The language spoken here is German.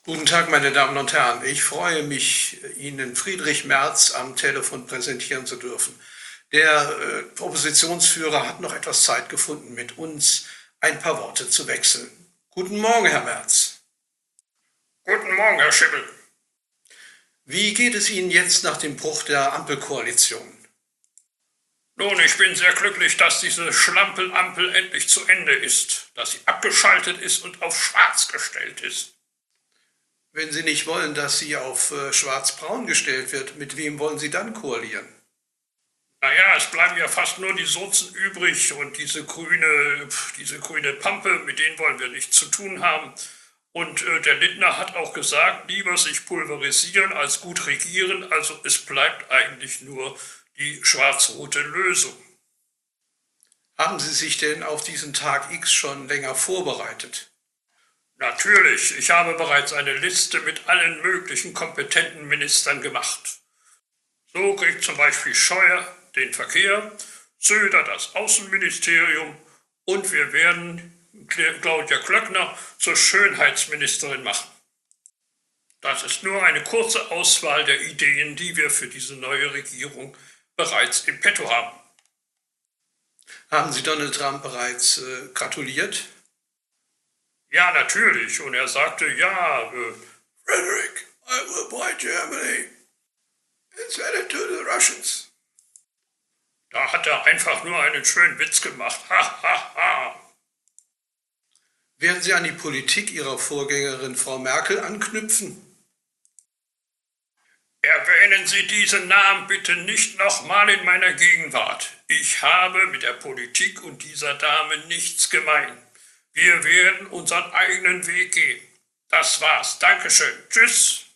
Guten Tag, meine Damen und Herren. Ich freue mich, Ihnen Friedrich Merz am Telefon präsentieren zu dürfen. Der Oppositionsführer hat noch etwas Zeit gefunden, mit uns ein paar Worte zu wechseln. Guten Morgen, Herr Merz. Guten Morgen, Herr Schimmel. Wie geht es Ihnen jetzt nach dem Bruch der Ampelkoalition? Nun, ich bin sehr glücklich, dass diese Schlampenampel endlich zu Ende ist, dass sie abgeschaltet ist und auf Schwarz gestellt ist. Wenn Sie nicht wollen, dass sie auf Schwarz-Braun gestellt wird, mit wem wollen Sie dann koalieren? Naja, es bleiben ja fast nur die Sozen übrig und diese grüne Pampe, mit denen wollen wir nichts zu tun haben. Und der Lindner hat auch gesagt, lieber sich pulverisieren als gut regieren, also es bleibt eigentlich nur die schwarz-rote Lösung. Haben Sie sich denn auf diesen Tag X schon länger vorbereitet? Natürlich, ich habe bereits eine Liste mit allen möglichen kompetenten Ministern gemacht. So kriegt zum Beispiel Scheuer den Verkehr, Söder das Außenministerium und wir werden Claudia Klöckner zur Schönheitsministerin machen. Das ist nur eine kurze Auswahl der Ideen, die wir für diese neue Regierung bereits im Petto haben. Haben Sie Donald Trump bereits gratuliert? Ja, natürlich. Und er sagte, ja, Frederick, I will buy Germany and sell it to the Russians. Da hat er einfach nur einen schönen Witz gemacht. Ha, ha, ha. Werden Sie an die Politik Ihrer Vorgängerin Frau Merkel anknüpfen? Erwähnen Sie diesen Namen bitte nicht nochmal in meiner Gegenwart. Ich habe mit der Politik und dieser Dame nichts gemein. Wir werden unseren eigenen Weg gehen. Das war's. Dankeschön. Tschüss.